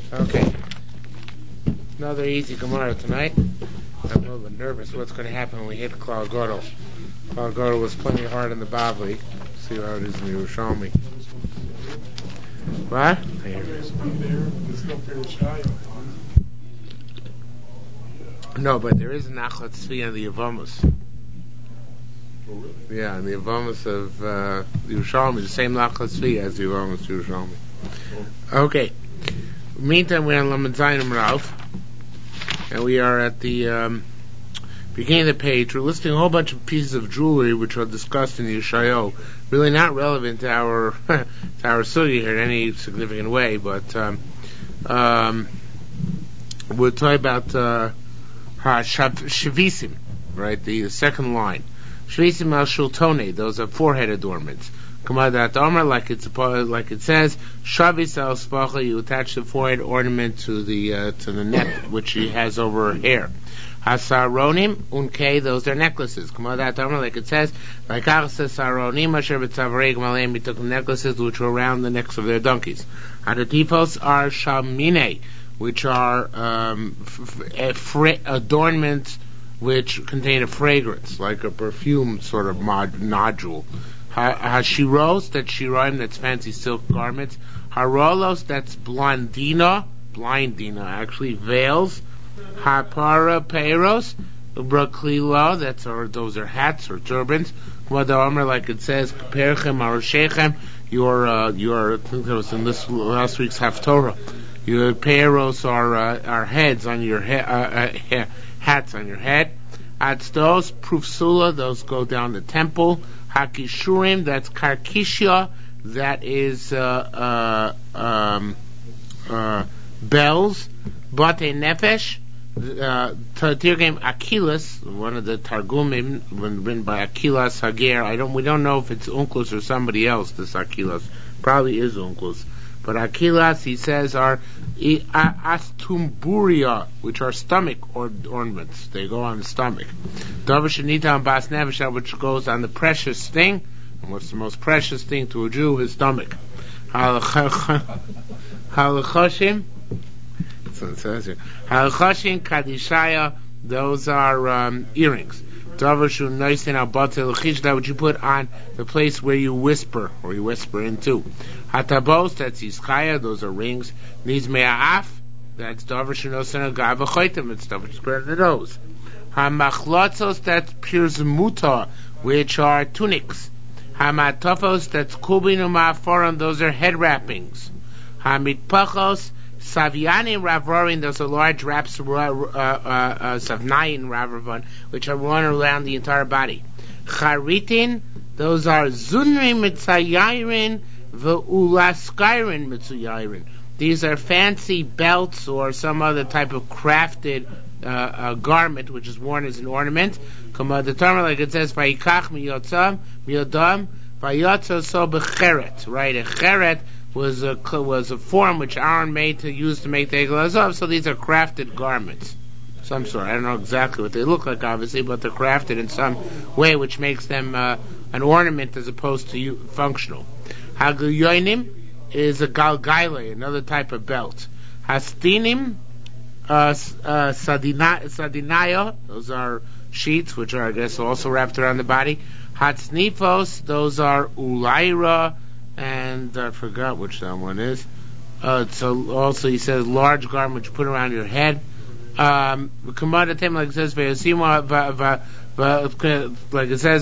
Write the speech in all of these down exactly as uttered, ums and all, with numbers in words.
Okay. Another easy Gemara tonight. I'm a little bit nervous what's going to happen when we hit Klal Gadol. Klal Gadol was plenty hard in the Bavli. See how it is in the Yerushalmi. What? No, but there is a Nachlat Tzvi on the Yevamos. Oh, really? Yeah, in the Yevamos of uh, the Yerushalmi, the same Nachlat Tzvi as the Yevamos of Yerushalmi. Oh. Okay. Meantime, we're on Lamed Zayin Rav, and we are at the um, beginning of the page. We're listing a whole bunch of pieces of jewelry which are discussed in the Yeshayahu. Really not relevant to our to our sugi here in any significant way, but um, um, we'll talk about uh, Shavisim, right? The, the second line. Shavisim al Shultone, those are forehead adornments. Kamadat Omer, like it's like it says, Shavis al Spacha, you attach the forehead ornament to the uh, to the net which she has over her hair. Hasaronim unke, those are necklaces. Kamadat Omer, like it says, like Saronim asher b'tzavarei gmalem, we took the necklaces which were around the necks of their donkeys. Hadatifos are shamine, which are um, f- f- fra- adornments which contain a fragrance, like a perfume sort of mod- nodule. Hashiros, that's shiroim, that's fancy silk garments. Harolos, that's blondina, blindina, actually, veils. Hapara peiros, braklila, that's or those are hats or turbans. Omer, like it says, perchem aroshechem, your uh, your I think that was in this last week's Haftorah. Your peiros are uh, are heads on your head, uh, uh, hats on your head. Atzdos, prufsula, those go down the temple. Hakishurim, that's karkishia, that is uh, uh, um, uh, bells. Bate nefesh, uh, Tirgim Akilas, one of the Targumim written by Akilas Hager. I don't, we don't know if it's Unklus or somebody else. This Akilas probably is Unklus, but Akilas, he says, are astumburia, which are stomach or ornaments. They go on the stomach. Davashanita and Bas Nefesh, which goes on the precious thing. And what's the most precious thing to a Jew? His stomach. Halachashim. That's what it says here. Halachashim Kadishaya, those are um, earrings. Davashu Noisin Abatel Chishda, which you put on the place where you whisper, or you whisper into. Hatabos, that's Iskaya, those are rings. Nizme'af, that's Davashu Noisin Agavachoitim, it's stuff which is square in the nose. Hamachlatzos, that's Pirzmuta, which are tunics. Hamatofos, that's Kubinu Ma'aforan, those are head wrappings. Hamitpachos, Savianim Ravorin, those are large wraps, uh, uh, uh, Savnayin Ravorin, which are worn around the entire body. Charitin, those are Zunri Mitzayirin, Ve'ulaskairin Mitzayirin. These are fancy belts or some other type of crafted uh, uh, garment which is worn as an ornament. Come the term, like it says, Vayikach miyotzam miyodam vayotzo so becheret. Right, a cheret was a was a form which Aaron made to use to make the Egel Azov. So these are crafted garments, some sort. I don't know exactly what they look like, obviously, but they're crafted in some way which makes them uh, an ornament as opposed to u- functional. Haguyonim is a galgaile, another type of belt. Hastinim, uh, uh, sadina, sadinaya, those are sheets which are, I guess, also wrapped around the body. Hatsnifos, those are ulaira, and I forgot which that one is. Uh, so also he says large garment which you put around your head. Um, like it says, like it says,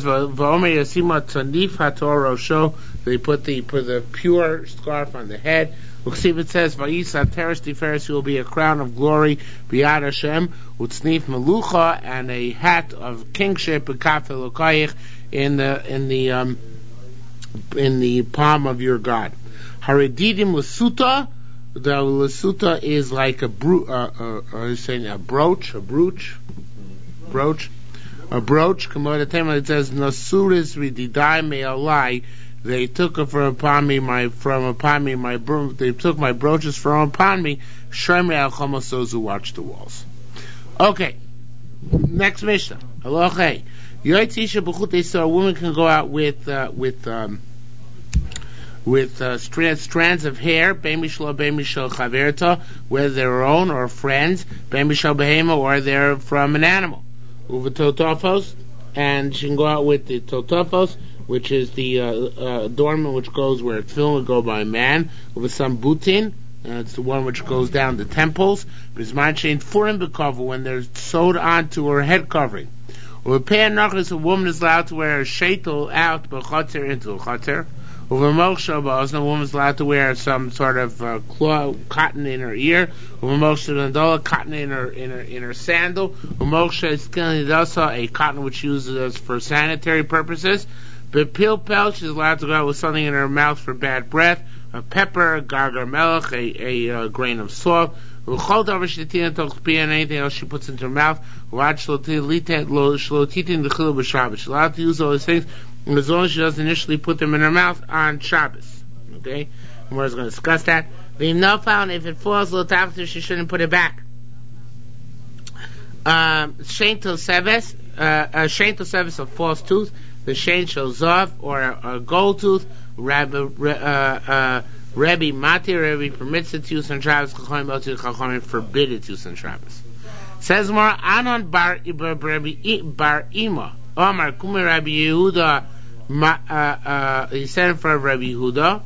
they put the put the pure scarf on the head. It says, you will be a crown of glory, B'yad Hashem, u'tznif melucha, and a hat of kingship, in the in the um, in the palm of your God. Haredidim l'suta, the l'suta is like a bro- uh, uh, uh, saying a brooch, a brooch, brooch, a brooch. It says nasuris vididai me'alai. They took it from upon me, my from upon me, my bro- they took my brooches from upon me. Shemrei al chamos, those who watch the walls. Okay, next Mishnah. Aloche. So a woman can go out with uh, with um, with uh, strands, strands of hair, Beimishlo, Beimishlo Chaverta, whether they're her own or friends, Beimishlo Behema, or they're from an animal. Uva Totofos, and she can go out with the Totofos, which is the uh, uh, adornment which goes where tefillin would go by a man, with some butin. Uh, it's the one which goes down the temples. Bisman shein furim bekava, when they're sewed onto her head covering. With pei nachas, a woman is allowed to wear a sheitel out b'chatzer into a chatzer. With a moksha ba'ozna, a woman is allowed to wear some sort of uh, cloth, cotton in her ear. With a moksha gandola, cotton in her in her in her sandal. With moksha is kinidasa, a cotton which uses for sanitary purposes. But pil pel, she's allowed to go out with something in her mouth for bad breath. A pepper, a gargar melech, a, a, a grain of salt. And anything else she puts into her mouth. She's allowed to use all these things as long as she doesn't initially put them in her mouth on Shabbos. Okay? And we're going to discuss that. If it falls a little after, she shouldn't put it back. Shein Toseves, Shein Toseves, a false tooth. The Shein Shel Zav, or a, a gold tooth. Rabbi, uh, uh, Rabbi Mati, Rabbi permits its use on Shabbos. Chachamim Moti, Chachamim forbid its use on Shabbos. Says more, Anon bar bar Ima, Omar Kumi Rabbi Yehuda. Ma, uh, uh, he said in front of Rabbi Yehuda.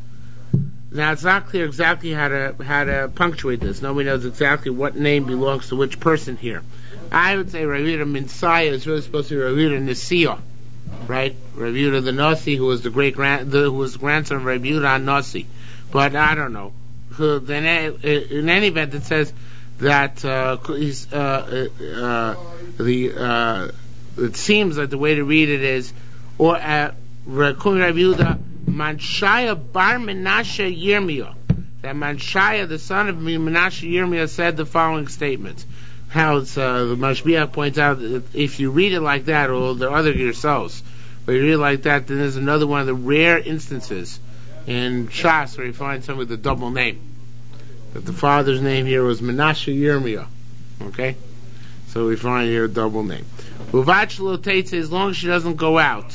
Now it's not clear exactly how to how to punctuate this. Nobody knows exactly what name belongs to which person here. I would say Rabbi Yehuda Minsaya is really supposed to be Rabbi Yehuda Nesiah. Right, Rabbi Yehuda the Nasi, who was the great grand, the, who was the grandson of Rabbi Yehuda Nasi, but I don't know. Then, in any event, it says that uh, he's, uh, uh, the uh, it seems that the way to read it is, or uh, Rabbi Yehuda Manshaya bar Menashe Yirmiyah. That Manshaya, the son of Menashe Yirmiyah, said the following statements. How it's, uh, the Mashbiach points out that if you read it like that, or the other yourselves, but you read it like that, then there's another one of the rare instances in Shas where you find somebody with a double name. That the father's name here was Menashe Yirmiyah. Okay? So we find here a double name. Uvach lo teitze, as long as she doesn't go out.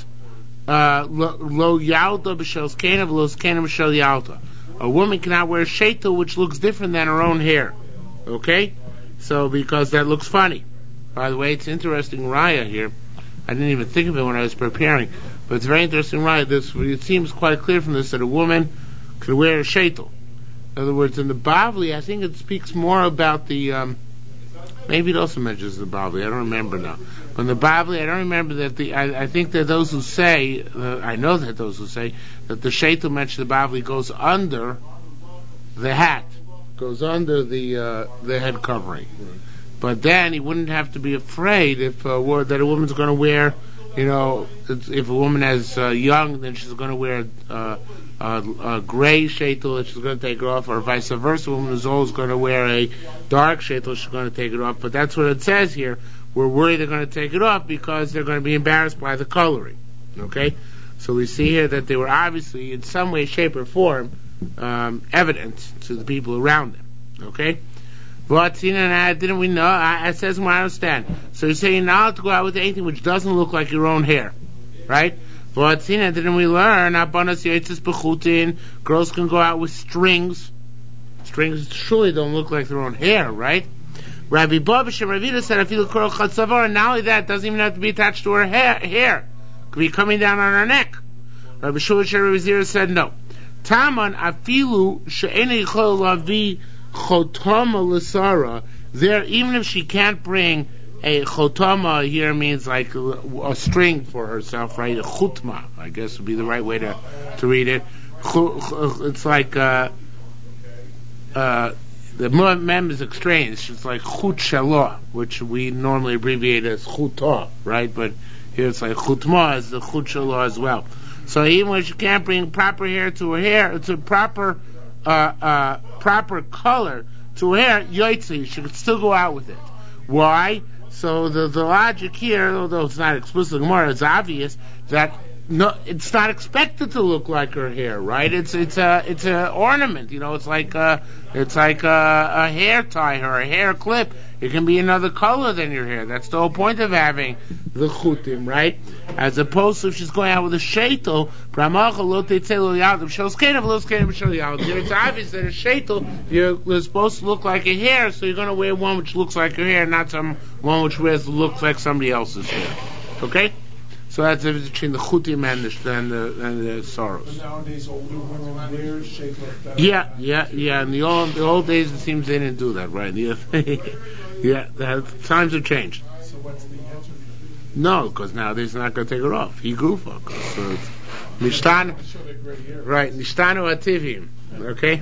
Uh, lo yalta b'shel skena v'lo skena b'shel yalta. A woman cannot wear sheitel which looks different than her own hair. Okay? So, because that looks funny. By the way, it's interesting raya here. I didn't even think of it when I was preparing, but it's very interesting raya. This, it seems quite clear from this that a woman could wear a sheitel. In other words, in the Bavli, I think it speaks more about the, um, maybe it also mentions the Bavli, I don't remember now. But in the Bavli, I don't remember that the, I, I think that those who say, uh, I know that those who say, that the sheitel mentioned in the Bavli goes under the hat. Goes under the uh, the head covering, right. But then he wouldn't have to be afraid if uh, were, that a woman's going to wear, you know, if a woman is uh, young, then she's going to wear uh, a, a gray sheitel, and she's going to take it off, or vice versa. A woman who's old is going to wear a dark sheitel, she's going to take it off. But that's what it says here. We're worried they're going to take it off because they're going to be embarrassed by the coloring. Okay, so we see here that they were obviously in some way, shape, or form Um, evident to the people around them. Okay? But didn't we know? I, I says I understand. So you're saying you're not allowed to go out with anything which doesn't look like your own hair. Right? But didn't we learn? Girls can go out with strings. Strings surely don't look like their own hair, right? Rabbi Babish and Ravida said, if you look at Chatzavar, and not only that, it doesn't even have to be attached to her hair. hair. It could be coming down on her neck. Rabbi Shua and Rabbi Zira said no. Taman afilu she'enei chol lavi chotama l'sara. There, even if she can't bring a chotama, here means like a, a string for herself, right? A chutma, I guess would be the right way to to read it. It's like uh, uh, the mem is extraneous. It's like chut shalah, which we normally abbreviate as chutah, right? But here it's like chutma is the chut shalah as well. So even when she can't bring proper hair to her hair, to proper uh, uh, proper color to her hair, yotzi, she could still go out with it. Why? So the, the logic here, although it's not explicit Gemara, it's obvious that No, it's not expected to look like her hair, right? It's it's a it's a ornament, you know. It's like a, it's like a, a hair tie or a hair clip. It can be another color than your hair. That's the whole point of having the chutim, right? As opposed to if she's going out with a sheitel, it's obvious that a sheitel you're supposed to look like a hair, so you're going to wear one which looks like your hair, not some one which wears looks like somebody else's hair. Okay? So that's the difference between the chutim and the and the, and the sorrows. But nowadays, older women wear shaped like that. Yeah, yeah, yeah. In the old the old days, it seems they didn't do that, right? Yeah, yeah. The times have changed. So what's the answer? No, because nowadays they're not going to take her off. He grew fuck. So it's Nishtan, right? Nishtanu ativim. Okay.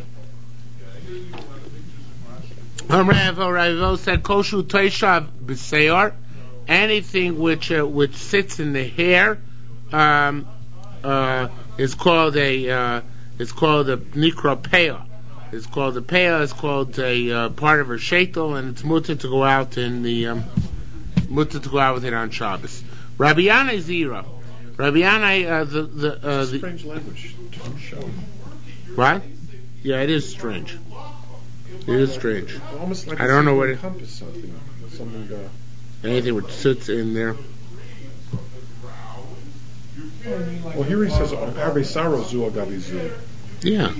Rav said koshu toishav b'seyor. Anything which uh, which sits in the hair um, uh, is called a uh, it's called a nikra peah. It's called a peah. It's called a uh, part of her sheitel, and it's mutter to go out in the um, mutter to go out with it on Shabbos. Rabbi Yanai Zira. Rabbi Yanai uh, the the, uh, the strange language to show. What? Yeah, it is strange. It is strange. Almost like I don't know what it. Encompass something. Something. Uh, Anything which sits in there. Well, here he says, "Arbe saro zu agabi zu." Yeah.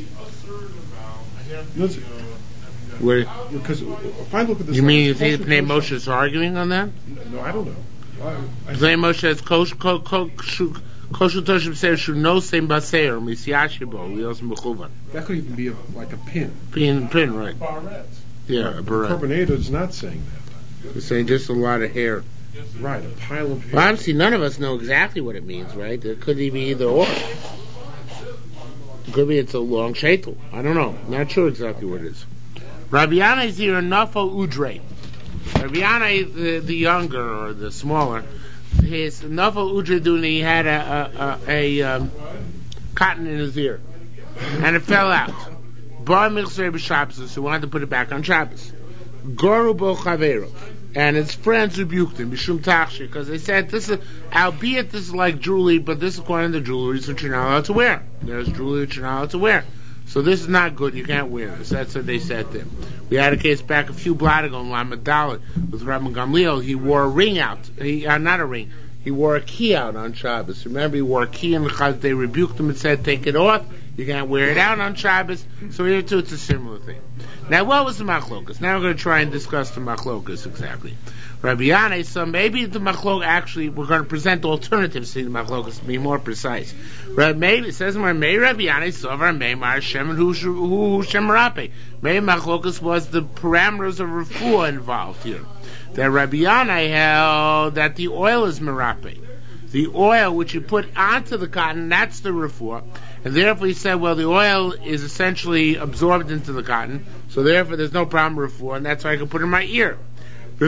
Where? Because if I look at this, You mean you think Pnei Moshe is arguing on that? No, I don't know. Pnei Moshe says, "Koshu toshim seir shu no seim baseir misyashibo lios mechuvan." That could even be a, like a pin. Pin, pin, right? Yeah, a beret. Korbaneda is not saying that. It's saying just a lot of hair. Right, a pile of hair. Well, obviously, none of us know exactly what it means, right? It could be either or. It could be it's a long sheitel. I don't know. Not sure exactly what it is. Rabbi Yanai Zira Nafal Udre. Rabbi Yanai, the, the younger or the smaller, his Nafal Udre Duni, he had a, a, a, a um, cotton in his ear. And it fell out. Bar Milchser B'Shabbos, so he wanted to put it back on Shabbos. Goru Bo Chavero. And his friends rebuked him, Bishum Tachshi, because they said, "This is, albeit this is like jewelry, but this is according to jewelry which you're not allowed to wear. There's jewelry which you're not allowed to wear. So this is not good, you can't wear this." That's what they said to him. We had a case back a few blot ago in Lamed with Rabbi Gamliel. He wore a ring out, he, uh, not a ring, he wore a key out on Shabbos. Remember, he wore a key in the Chaz, they rebuked him and said, "Take it off, you can't wear it out on Shabbos." So here too, it's a similar thing. Now, what was the machlokas? Now we're going to try and discuss the machlokas exactly. Rabbi Yanai, so maybe the machlok actually, we're going to present alternatives to the machlokas to be more precise. Maybe it says, "May Rabbi Yanai sovar may mar Shem and who Shem Rape." Maybe machlokas was the parameters of refuah involved here. That Rabbi Yanai held that the oil is merape. The oil which you put onto the cotton, that's the refuah. And therefore he said, well, the oil is essentially absorbed into the cotton, so therefore there's no problem with refuah, and that's why I can put it in my ear. The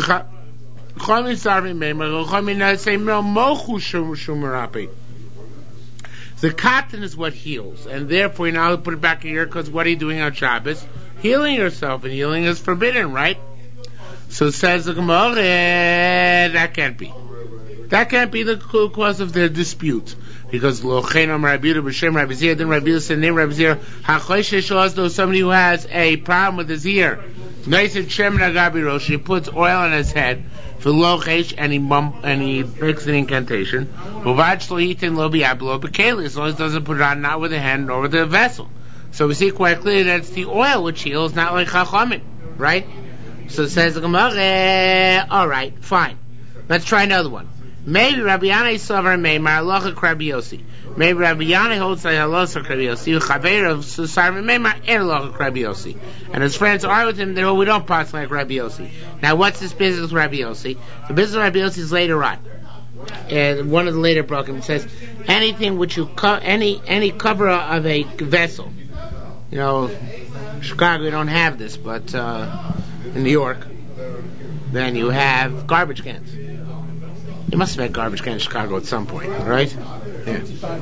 cotton is what heals, and therefore you're not allowed to put it back in your ear, because what are you doing on Shabbos? Healing yourself, and healing is forbidden, right? So says the Gemara, that can't be. That can't be the cause of their dispute. Because Lochenam Rabbi Yehuda B'Shem Rabbi Zira, then Rabbi Yehuda said, name Rabbi Zira, HaChoishesh Ozdo, somebody who has a problem with his ear. Noiset Shem Nagabi Rosh, he puts oil on his head, for Lochesh, and he mum, and he makes an incantation. Uvad Shlohitin Lo Biablo B'Keli, as long as he doesn't put it on, not with the hand, nor with the vessel. So we see quite clearly that it's the oil which heals, not like Chachamim, right? So it says the Gemara, alright, fine. Let's try another one. Maybe Rabbi Yanai Sover Meimar Halacha Rabbi Yossi. Maybe Rabbi Yanai holds like Halacha Rabbi Yossi. Chaver of Susar Meimar Er Halacha Rabbi Yossi. And his friends are with him. They we don't pass like Rabbi Yossi. Now, what's this business with Rabbi Yossi? The business of Rabbi Yossi is later on. And one of the later broken says anything which you co- any any cover of a vessel. You know, Chicago we don't have this, but uh, in New York, then you have garbage cans. You must have had garbage cans in Chicago at some point, right? Yeah.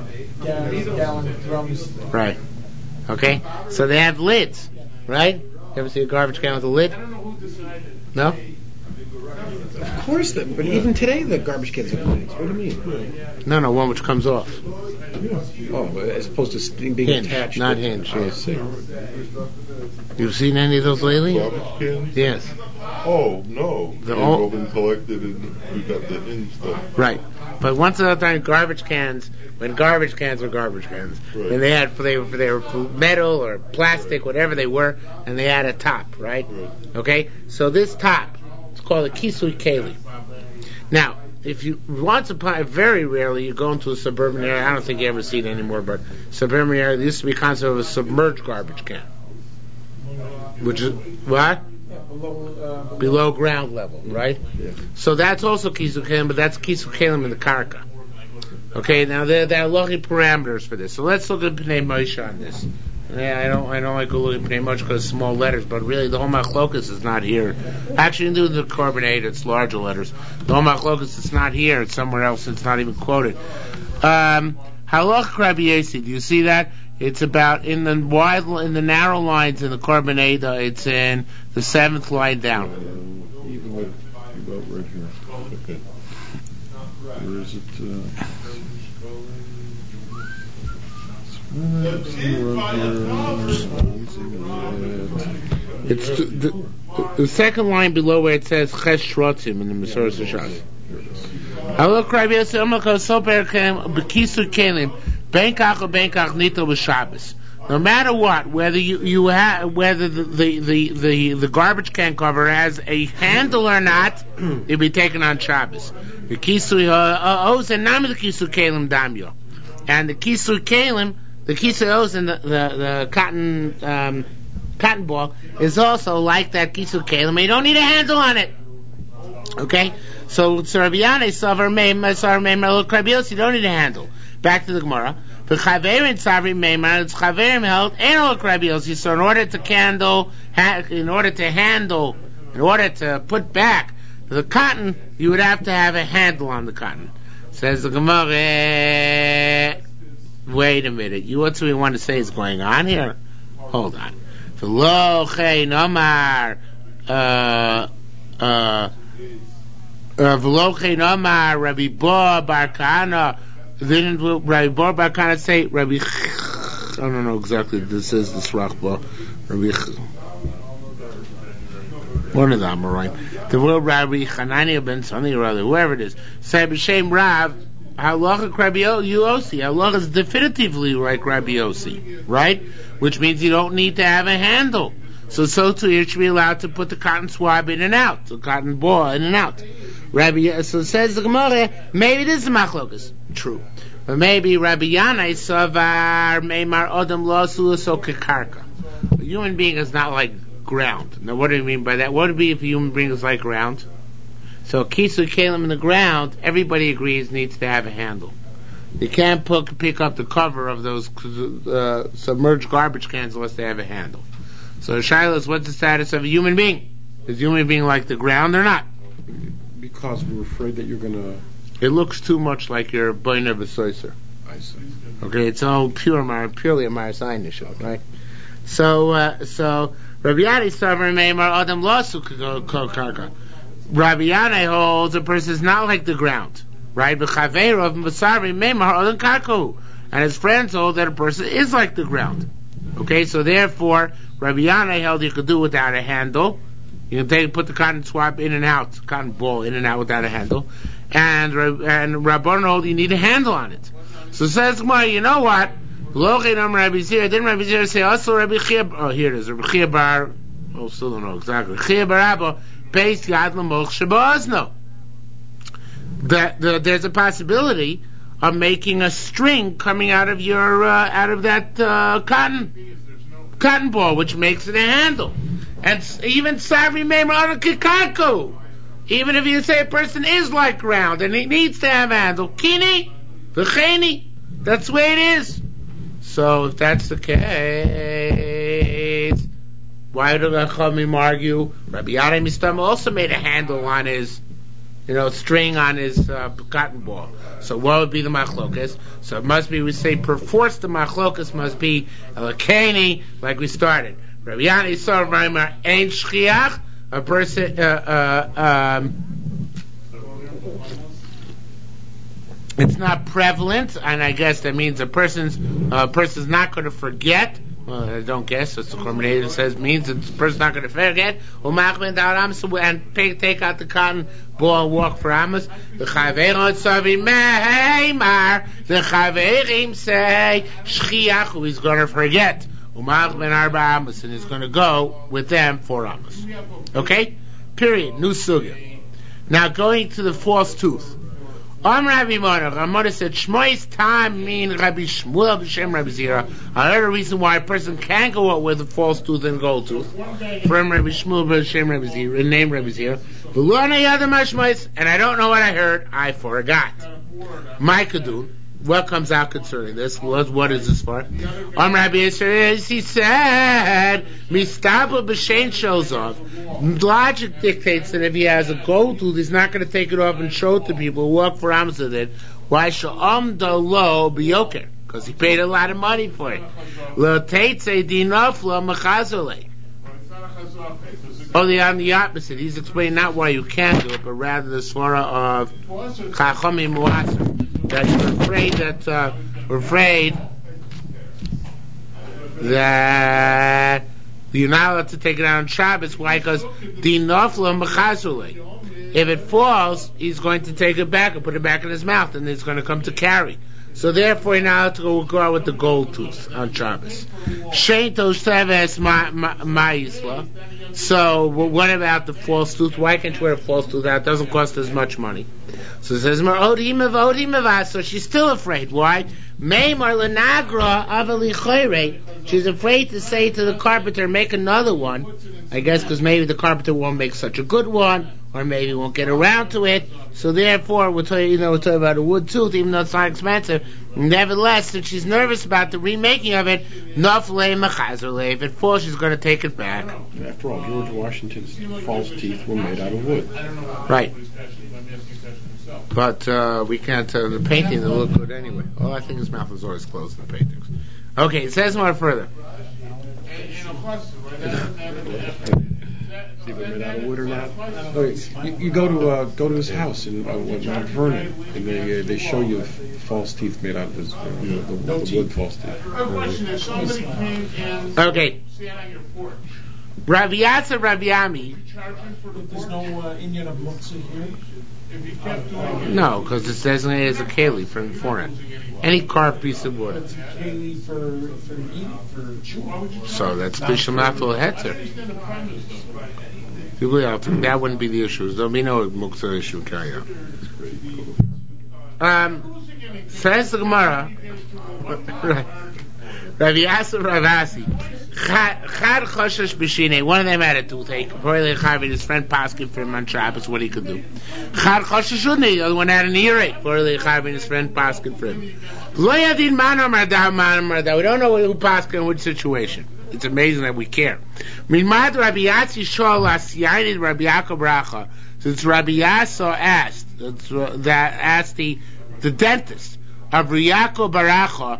Right. Okay. So they have lids, right? You ever see a garbage can with a lid? No? Of course, the, but even today the garbage cans have blades. What do you mean? No, no, one which comes off. Oh, as opposed to being Hinge, attached. not to, hinge. Oh, Yes. see. You've seen any of those lately? Garbage cans? Yes. Oh, no. The They've all- all been collected and we got the hinge stuff. Right. But once upon a time, garbage cans, when garbage cans were garbage cans, Right. and they had, they were, they were metal or plastic, whatever they were, and they had a top, right? Right. Okay? So this top, it's called a kisui keli. Now, if you, once upon, very rarely, you go into a suburban area, I don't think you ever see it anymore, but suburban area, there used to be a concept of a submerged garbage can. Which is, what? Below, uh, Below ground level, right? Yeah. So that's also kisu kelim, but that's kisu kelim in the karka. Okay, now there, there are logi parameters for this. So let's look at Pnei Moshe on this. Yeah, I don't, I don't like to look at Pnei Moshe because it's small letters, but really the whole machlokus is not here. Actually, you do the carbonate, it's larger letters. The whole machlokus is not here; it's somewhere else. It's not even quoted. Um, Halach Rabbi Yossi, do you see that? It's about in the wide, in the narrow lines in the carbonate. Uh, it's in the seventh line down. Uh, even with, about right here. Okay. Where is it? Uh, It's the, the, the second line below where it says Ches Shrotzim in the Masorah Shas. Halok Rabbi Yossi Omakos Soper Kem Bekisu Kelim Benkach or Benkach Nito B'Shabbos. No matter what, whether you you have whether the the, the, the the garbage can cover has a handle or not, it'll be taken on Shabbos. The Kisu Oz and Nam the Kisu Kelim Damyo, and the Kisu Kelim, the Kisu Oz and the the, the cotton um, cotton ball is also like that Kisu Kelim. You don't need a handle on it. Okay, so Sarabiane Savar Meim Savar Meim Elok Rabbi Yossi, you don't need a handle. Back to the Gemara. The Chaverim Savri Meimar, it's Chaverim held Elok Rabbi Yossi. So in order to handle, in order to handle, in order to put back the cotton, you would have to have a handle on the cotton. Says the Gemara. Wait a minute. You what do we want to say is going on here? Hold on. Lo Chei Nomar. Uh. Uh. V'lo Chei Nomar Rabbi Bo Bar Kahana. Didn't Rabbi Bo Bar Kahana say Rabbi? I don't know exactly. This is this Rachba. Rabbi. One of them, all right. The word Rabbi Chanania ben something or other, whoever it is. Say b'shem Rav. Halacha Rabbi Yossi. Halacha is definitively like Rabbi Yossi, right? Which means you don't need to have a handle. So, so too, you should be allowed to put the cotton swab in and out, the cotton ball in and out. Rabbi, so says the Gemara, maybe this is machlokas. True. But maybe Rabbi Yanai Savar Meimar Odom Lo Suluso Kekarka. A human being is not like ground. Now, what do you mean by that? What would it be if a human being is like ground? So, Kisu Kalim in the ground, everybody agrees needs to have a handle. You can't put, pick up the cover of those uh, submerged garbage cans unless they have a handle. So, Shiloh is, what's the status of a human being? Is a human being like the ground or not? Because we're afraid that you're gonna. It looks too much like you're a boiner v'soiser. I see. Okay, it's all pure, mar- purely a marasayin issue, right? So, uh, so Rabbi Yadi Savar Meimar Adam Lasu Karka. Rabbi Yadi holds a person is not like the ground, right? B'chaveiro of Masari Meimar Adam Karku, and his friends hold that a person is like the ground. Okay, so therefore, Rabbi Yadi held you could do without a handle. You can take put the cotton swab in and out, cotton ball in and out without a handle, and and Rabbanon hold you need a handle on it. So says Gemara, you know what? Didn't Rabbi Zera say also Rabbi Chia? Oh, here it is. Rabbi Chia bar. Oh, still don't know exactly. Chia bar Abba based Yad Lamoch Shabazno. That the, there's a possibility of making a string coming out of your uh, out of that uh, cotton cotton ball, which makes it a handle. And even Savri Meimar Kikaku, even if you say a person is like ground and he needs to have a handle, Kini, V'cheni, that's the way it is. So if that's the case, why do the Chachamim argue? Rabbi Yadai Mistam also made a handle on his, you know, string on his uh, cotton ball. So what would be the machlokas? So it must be, we say, perforce the machlokas must be Elakeni, like we started. Rabbi Yanai Savar Meimar Ein Shchiach, a person, uh, uh, um, it's not prevalent, and I guess that means a person's a person's not going to forget. Well, I don't guess. It's the Chorban says means that the person's not going to forget. And take, take out the cotton ball and walk for Amos. The Chaverim the Chaverim say Shchiach, he's going to forget. And he's going to go with them for Amos. Okay? Period. New sugya. Now going to the false tooth. Am Rabbi Mona, Ramona said, Shmois Tam mean Rabbi Shmuel b'Shem Rabbi Zira. Another reason why a person can go out with a false tooth and gold tooth from Rabbi Shmuel b'Shem Rabbi Zira, named Rabbi Zira. And I don't know what I heard. I forgot. My Kadun. What comes out concerning this? What, what is this for? Am Rabbi Yisrael, he said, Mistaba b'Shein Shozov. Logic dictates that if he has a gold tooth, he's not going to take it off and show it to people who work for Amzadid. Why sha'am da lo b'yoker? Because he paid a lot of money for it. Lo teitze dinof lo mechazole. Only on the opposite. He's explaining not why you can't do it, but rather the svara of Chachamim Muasser. That you're afraid that uh, we're afraid that you're not allowed to take it out on Shabbos. Why? Because dinofla mechazule. If it falls, he's going to take it back and put it back in his mouth, and it's going to come to carry. So therefore, you're not allowed to go, go out with the gold tooth on Shabbos. Shein tosheves ma'isla. So what about the false tooth? Why can't you wear a false tooth out? It doesn't cost as much money. So it says, so she's still afraid. Why? She's afraid to say to the carpenter, make another one. I guess because maybe the carpenter won't make such a good one, or maybe he won't get around to it. So therefore, we'll tell you, you know, we'll tell you about a wood tooth, even though it's not expensive. Nevertheless, since she's nervous about the remaking of it, if it falls, she's going to take it back. After all, George Washington's false teeth were made out of wood. Right. But uh, we can't, uh, the painting will look good anyway. Oh, I think his mouth is always closed in the paintings. Okay, it says more further. See if they're made out of wood or not. Okay, you, you go to uh, go to his house in uh, Mount Vernon, and they uh, they show you false teeth made out of his, uh, you know, the, the wood false teeth. Our question is, somebody came and okay. sat on your porch. Rabbi Yatza, Rabbi Ami. There's no uh, Indian of Muktzah here. If you kept doing it, no, because it's designated as a keli from foreign. Any carved piece of wood. It's a keli for for eating for chewing. So that's bishul mafil hetzer. That wouldn't be the issue. There'll be no muktzah issue carry out. Um, says the Gemara. Rabbi Yasser Ravasi. Chad Choshesh B'Shinei. One of them had a toothache. Probably his friend Paskin for him on Shabbos what he could do. Chad Choshesh Shudnei. The other one had an earache. Probably his friend Paskin for him. Lo Yadin Mano Mardah Mano Mardah. We don't know who Paskin in which situation. It's amazing that we care. Milmad Rabbi Yatsi Shol Asyainid Rabbi Yaakov Bracha. Since Rabbi Yasso asked that asked the the dentist of Rabbi Yaakov Bracha.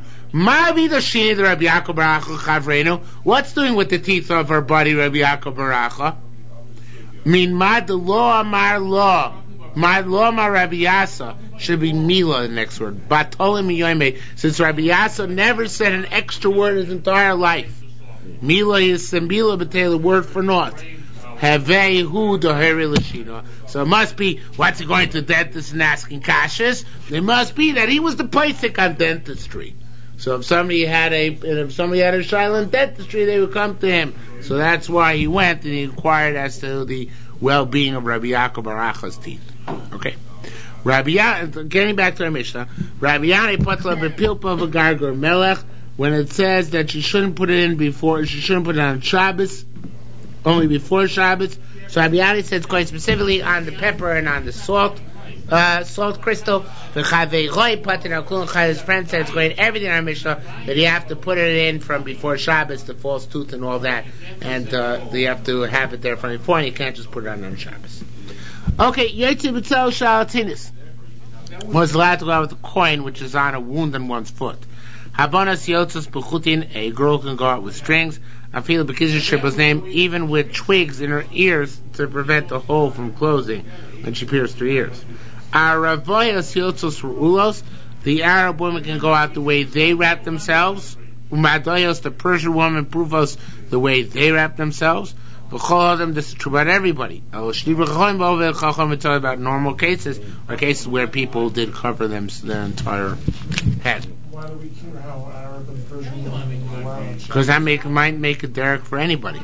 What's doing with the teeth of her buddy Rabbi Yaakov Baracha? Mean mad the law amar law. My law amar Rabbi Yasa should be Mila, the next word. Batolim yoyme. Since Rabbi Yasa never said an extra word his entire life. Mila is Sembila B'Tei, word for naught. Havei hu doheri l'shina. So it must be, what's he going to the dentist and asking kashas? It must be that he was the basic on dentistry. So if somebody had a if somebody had a silent dentistry, they would come to him. So that's why he went and he inquired as to the well-being of Rabbi Yaakov Baracha's teeth. Okay. Rabbi Yana, getting back to our Mishnah, Rabbi Yana patla bepilpa v'gargur melech. When it says that she shouldn't put it in before, she shouldn't put it on Shabbos, only before Shabbos. So Rabbi Yana says quite specifically on the pepper and on the salt. Uh, salt crystal. His friend said it's going everything on Mishnah that you have to put it in from before Shabbos, the false tooth and all that, and uh, you have to have it there from before, and you can't just put it on on Shabbos. Okay, Yotzi B'Tzel Shalatinis was allowed to go out with a coin which is on a wound in one's foot. Habanas Yotzos B'Chutin, a girl can go out with strings. I feel B'Kizishibba's name, even with twigs in her ears to prevent the hole from closing when she pierced her ears. Aravoyos Yotzos Rulos, the Arab women can go out the way they wrap themselves. Umadoyos, the Persian woman, Pruvos, the way they wrap themselves. V'chol them, this is true about everybody. We're talking about normal cases, or cases where people did cover them their entire head. Why do we care how Arab and Persian women go out? Because that make, might make a derek for anybody.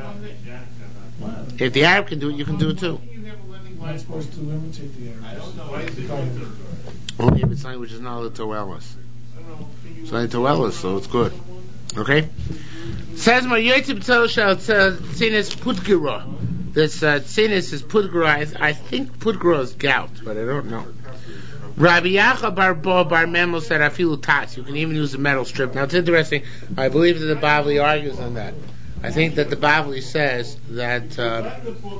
If the Arab can do it, you can do it too. Am I supposed to imitate the Arabs? Only if it's something which is not a Toelis. It's not a Toelis, so it's good. Okay? Says my Yotzib Tzol Tzinis Putgura. This uh, Tzinis is Putgura. I, I think Putgura is gout, but I don't know. Rabbi Yacha Bar Bo Bar Memo said Afilu Tats. You can even use a metal strip. Now it's interesting. I believe that the Bavli argues on that. I think that the Bavli says that uh,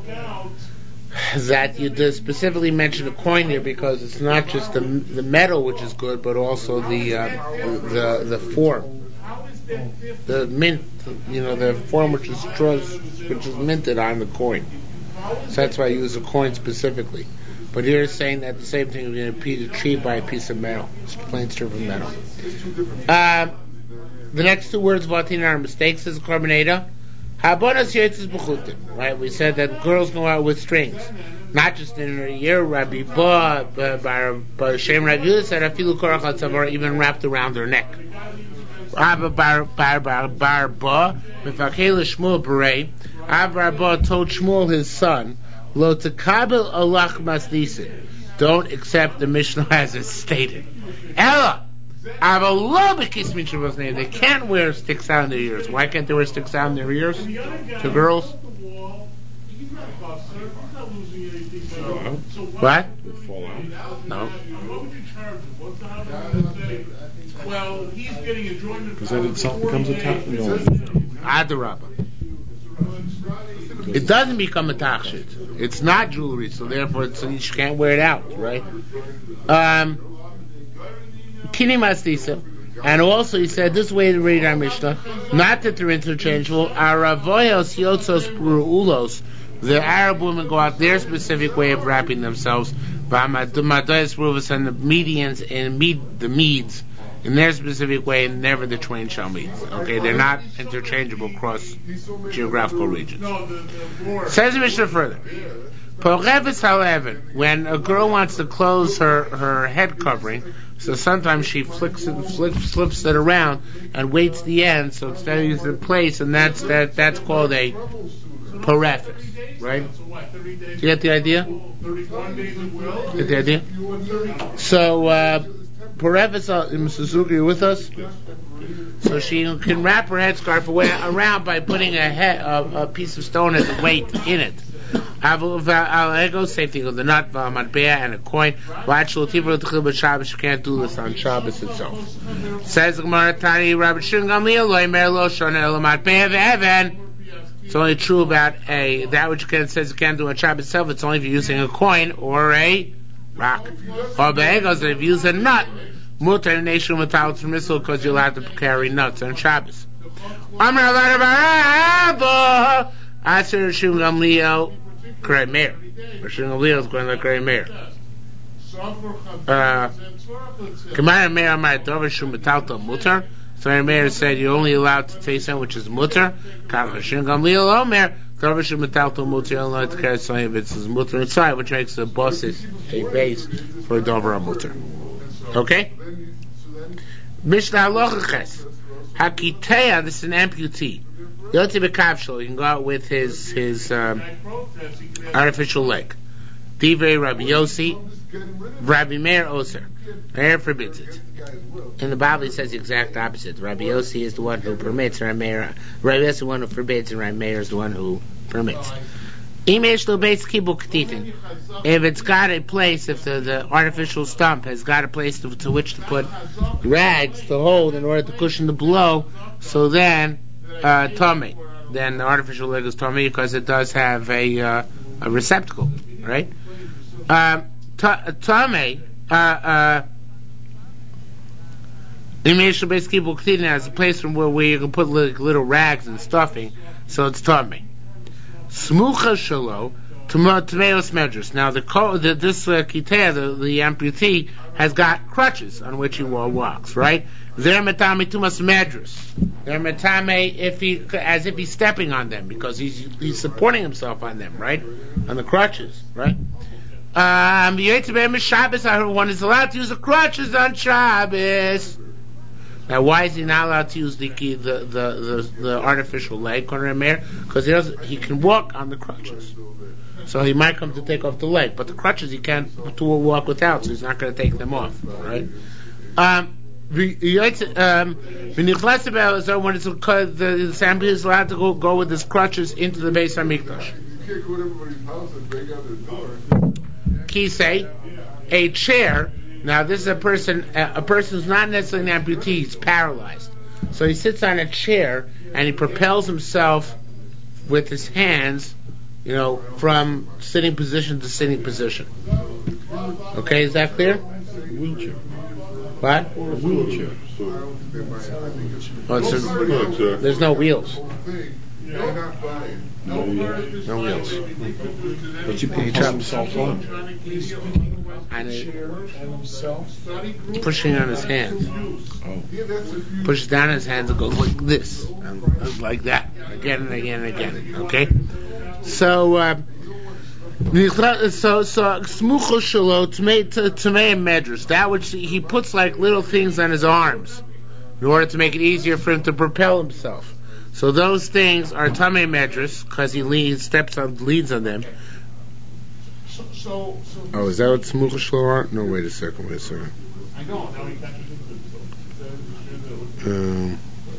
that you did specifically mention a coin here because it's not just the the metal which is good, but also the uh, the the form. The mint, you know, the form which is trust, which is minted on the coin. So that's why I use a coin specifically. But here it's saying that the same thing, you're going to impede a tree by a piece of metal. It's a plain strip of metal. Uh, the next two words, Vatin, are mistakes, is Carbonata. Habonas Yetzis B'chutin. Right? We said that girls go out with strings. Not just in her ear, Rabbi Ba, but Shem Rabbi Yehuda said, Afilu Korach HaTzavar, even wrapped around her neck. Abba Bar Bar Bar Bar Ba Mefakeh Shmuel Berei. Abba Bar Ba told Shmuel his son, Lo Tekabel Alach Masnisin. Don't accept the Mishnah as it's stated. Ella Abba Lo Bekis Min Shavos Name. They can't wear sticks out in their ears. Why can't they wear sticks out in their ears? To girls? What? No. Well, he's getting enjoyment. Because then itself becomes a tach. No. Adarabba. It doesn't become a tachshit. It's not jewelry, so therefore it's, you can't wear it out, right? Um, Kini Mastisa. And also he said this way to read our Mishnah, not that they're interchangeable. Aravoyos Yotzos Purulos. The Arab women go out their specific way of wrapping themselves. V'amadayas Ruvas and the Medians and Med, the Medes in their specific way, and never the twain shall meet. Okay, they're not interchangeable across geographical regions. Says the Mishnah further. When a girl wants to close her, her head covering, so sometimes she flicks it, flips, flips it around and waits the end, so instead of using it in place, and that's that that's called a porefis, right? Do you get the idea? Get the idea? So, uh, porefis, Mister Suzuki, you with us? So she can wrap her headscarf around by putting a, head, a, a piece of stone as a weight in it. Same thing with the nut, and a coin. You can't do this on Shabbos itself. Says Gemara Tani, Rabbi Shimon Gamliel, lo imer lo shona elo matbea ve'even. It's only true about a that which can, says you can't do on Shabbos itself. It's only if you're using a coin or a rock. Or be'egos, if you use a nut, mutar nation without permissible because you're allowed to carry nuts on Shabbos. Amar Rabbi Aser Shimon Gamliel. Krei Meir. Rishon Gamliel is going like Krei Meir. Kamara Meir Amar Dover Shum Metalto Mutar. So Meir said you're only allowed to taste something which is mutar. Rishon Gamliel Omer Dover Shum Metalto Mutar. You're only allowed to carry something if it's mutar inside, which makes the bosses a base for a Dover Mutar. Okay. Mishnah Halacha Hakitea. This is an amputee. Yotzi b'kavshel, you can go out with his his um, artificial leg. Divrei Rabbi Yossi, Rabbi Meir Oser. Meir forbids it. In the Bible, it says the exact opposite. Rabbi Yossi is the one who permits, Rabbi Meir, Rabbi Yossi is the one who forbids, and Rabbi Meir is the one who permits. If it's got a place, if the, the artificial stump has got a place to, to which to put rags to hold in order to cushion the blow, so then Uh, tummy, then the artificial leg is tummy because it does have a uh, a receptacle, right? Um, tummy, uh, uh, has a place from where, where you can put little, little rags and stuffing, so it's tummy. Smucha shalo, Tomeos medrus. Now the, co- the this uh, kitea, the, the amputee, has got crutches on which he walks, right? They're metame tumas medrus. They're metame if he, as if he's stepping on them, because he's he's supporting himself on them, right? On the crutches, right? Um, Shabbos, one is allowed to use the crutches on Shabbos. Now, why is he not allowed to use the the the, the, the artificial leg, because he doesn't, he can walk on the crutches. So he might come to take off the leg, but the crutches he can't to walk without, so he's not going to take them off, right? Um, um, when it's the, the assembly is allowed to go, go with his crutches into the Beis Hamikdash. You can't go to everybody's house and break out their door. Kisei, a chair. Now this is a person, a person who's not necessarily an amputee, he's paralyzed. So he sits on a chair and he propels himself with his hands, you know, from sitting position to sitting position. Okay, is that clear? Wheelchair. What? A wheelchair. Oh, it's a, there's no wheels. No wheels. No wheels. But you propel himself on. And it, pushing on his hands. Oh. Pushes down his hands and goes like this, and like that, again and again and again. Okay. So, uh, so so smucho shelo tamei medrus. That which he puts like little things on his arms in order to make it easier for him to propel himself. So those things are tamei medrus because he leads, steps on, leads on them. So, so, so Oh, is that what smucho shelo are? No, wait a second, wait a second. I know. Now he got Um,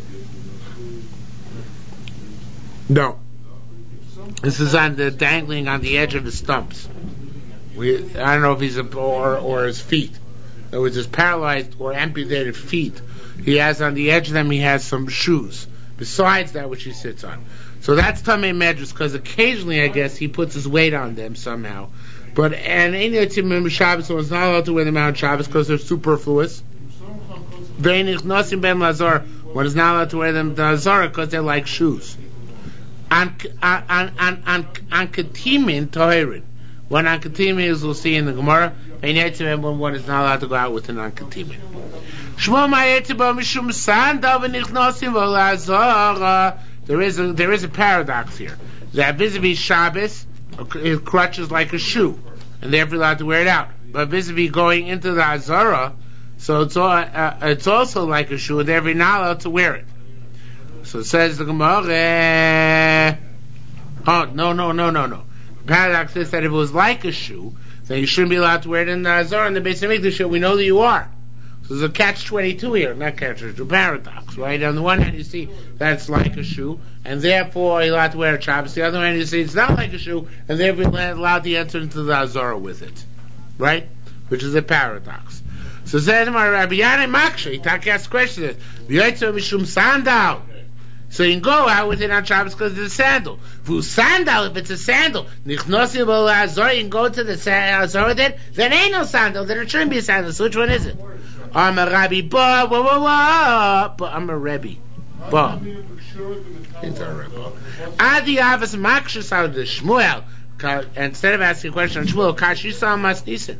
no. This is on the dangling on the edge of the stumps. We, I don't know if he's a, or or his feet. It was his paralyzed or amputated feet. He has on the edge of them. He has some shoes besides that which he sits on. So that's tamei medrus because occasionally, I guess, he puts his weight on them somehow. But and any Timim Shabbos, so it's not allowed to wear them out on Shabbos because they're superfluous. Veinich nosim ben lazar. One is not allowed to wear them lazar because they're like shoes. On on on on on katimin tohirin. One on katimin is we'll see in the Gemara. When one is not allowed to go out with an on katimin. Shmo ma'etiba mishum sanda v'nich nosim v'lazar. There is a there is a paradox here. That vis-a-vis Shabbos, it crutches like a shoe, and therefore allowed to wear it out. But vis-a-vis going into the Azara, so it's all, uh, it's also like a shoe, and therefore you're not allowed to wear it. So it says the Gemara. Oh no no no no no. The paradox is that if it was like a shoe, then you shouldn't be allowed to wear it in the Azara and the Beis Hamikdash. We know that you are. So there's a catch twenty-two here, not catch twenty-two, paradox, right? On the one hand, you see that's like a shoe, and therefore you're allowed to wear a Shabbos. The other hand, you see it's not like a shoe, and therefore you're allowed to enter into the Azara with it, right? Which is a paradox. So then, my Rabbi Yanai Maksha, he asks questions. V'yotzo mishum sandal. So you can go out with it on Shabbos because it's a sandal. Vu sandal, if it's a sandal, nichnosim b'la Azara, you can go to the Azara with it. Then ain't no sandal. Then it shouldn't be a sandal. So which one is it? I'm a Rabbi, ba, wah, wah, wah, but I'm a Rebbe, ba. It's a Rebbe. Adi Avas Makshus out of the Shmuel, instead of asking a question on Shmuel, Kashisam Masnisin.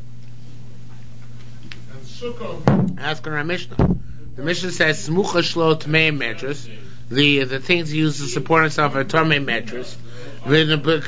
Ask on our Mishnah. The Mishnah says, Smucha Shlo Tmei Medrus, the the things he uses to support himself are Tmei Medrus. When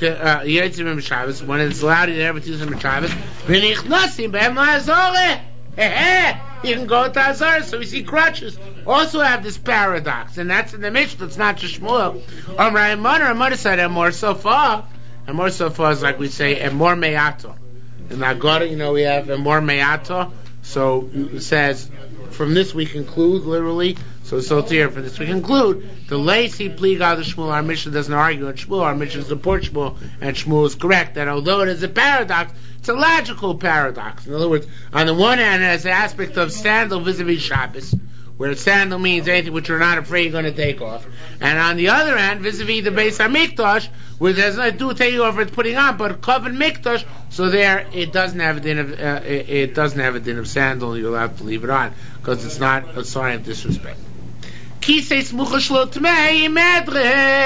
it's allowed, you never use them in Shabbos. V'nichnasim b'hem la'azoreh. You can go to Azar, so we see crutches also have this paradox, and that's in the Mishnah. It's not just Shmuel. Amar Amar Amar said, "And more so far, and more so far is like we say, and more me'ato." In Agora, you know, we have and more me'ato. So it says, from this we conclude literally. So so here from this we conclude the lazy pliga the Shmuel. Our Mishnah doesn't argue with Shmuel. Our Mishnah supports Shmuel, and Shmuel is correct that although it is a paradox, it's a logical paradox. In other words, on the one hand, it has the aspect of sandal vis-a-vis Shabbos, where sandal means anything which you're not afraid you're going to take off. And on the other hand, vis-a-vis the Beis Hamikdash, where there's nothing to do with taking off or putting on, but Koven Mikdash, so there it doesn't have a din of uh, it, it doesn't have a din of sandal. You'll have to leave it on because it's not a sign of disrespect. Kisei smucha shlo tmei medres.